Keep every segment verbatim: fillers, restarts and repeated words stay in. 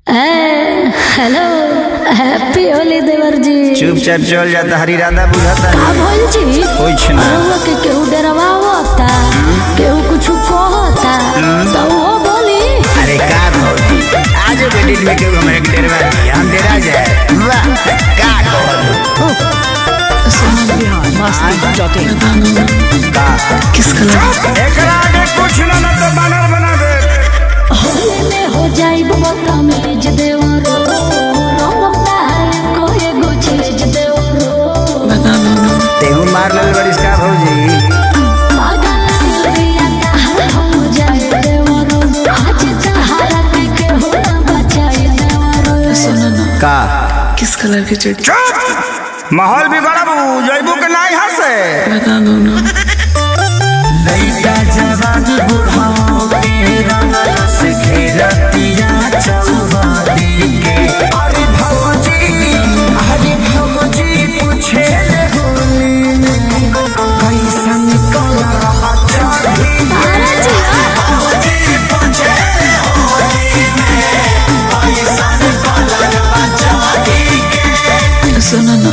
Hello happy Holi देवर जी। चुपचाप चल जाता हरी राधा बुझाता का भइल जी कुछ ना के केहू डरवावता केहू कुछ कहता तो वो बोली अरे का भौजी आज बेटी में केहू हमरे के डरवा दिया हम डरा जाए वाह का कहलू बिहार मस्ती जॉटिंग का किस कलर एकरा आगे कुछ ना ना तो बानर बना दे होली में हो जाई बता में ज देवरो रोमता है कोई गो चीज देवरो बता दो तेहू मार ले बड़ी इसका भौजी पागल लिया ता हो जाए देवरो आज सहारा के हो बचाए देवरो सुनो ना का किस कलर की चड्डी चुप माहौल बिगड़बू जइबू के नाही हंसे बता दो ना लइका जवानी बुढ़ाओ के रंगल से घेरतिया चौबादी के अरे भौजी अरे भौजी पूछे ले होली में कैसन कलर चढ़ी अरे जी भौजी पूछे ले होली में कैसन कलर चढ़ी के सुनो ना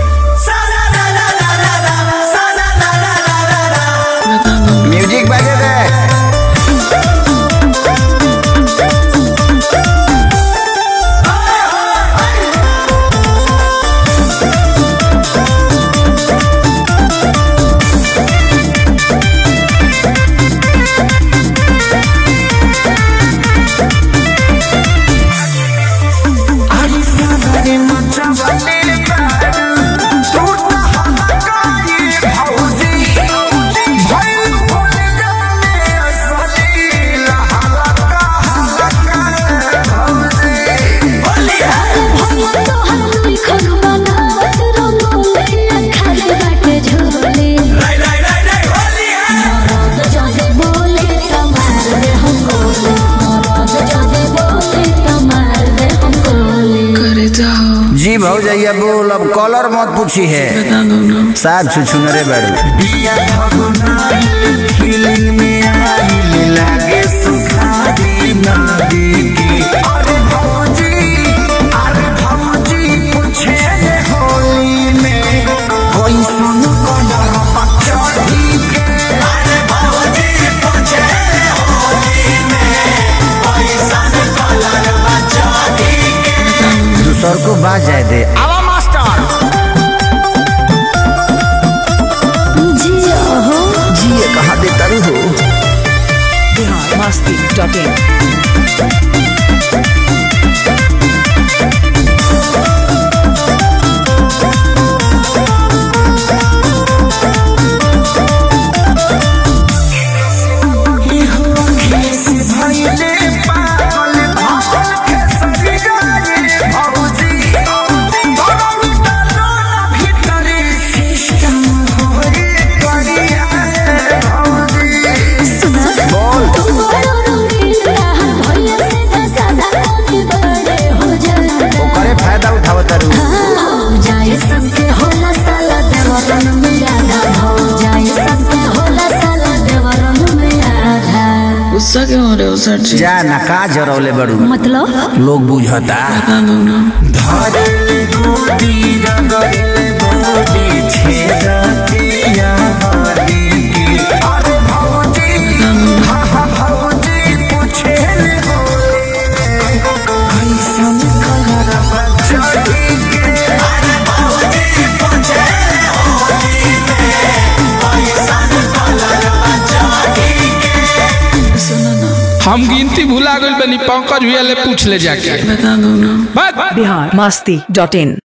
बता दो म्यूजिक बजे दे अरे सारे मचवले करे जाओ जी भौजैया बोल अब कॉलर मत पूछी है बता दो ना साथ छुछुनरे बड़ी बिया भगुनाई फीलिंग में आई लागे सुखारी नदी की अरे भौजी अरे भौजी पूछे ले होली में कोई सुन कलर चढ़ी के अरे भौजी पूछे ले होली में कोई सुन कलर चढ़ी के दूसर को बाज जाए दे आवा मास्टर जिया हो जी कहा देता हो बिहार मस्ती जॉटिंग फायदा उठाव तारू जाए सबके होला साला देवरन में आधा हो जाए सबके होला साला देवरन में आधा गुस्सा क्यों हो रहे हो सर जी जा ना का जरौले बड़ू मतलब लोग बुझता बता दो ना धरले गोदी रगड़ले गोदी छेड़तिया हरी की अरे भौजी हा हा भौजी पूछे ले होली में कैसन कलर चढ़ी के अरे भौजी पूछे ले होली में कैसन कलर चढ़ी के सुनो ना हम गिनती भुला गइल बनी पंकज भैया ले पूछ ले जाके बता दो ना बात बिहार मस्ती जॉटिंग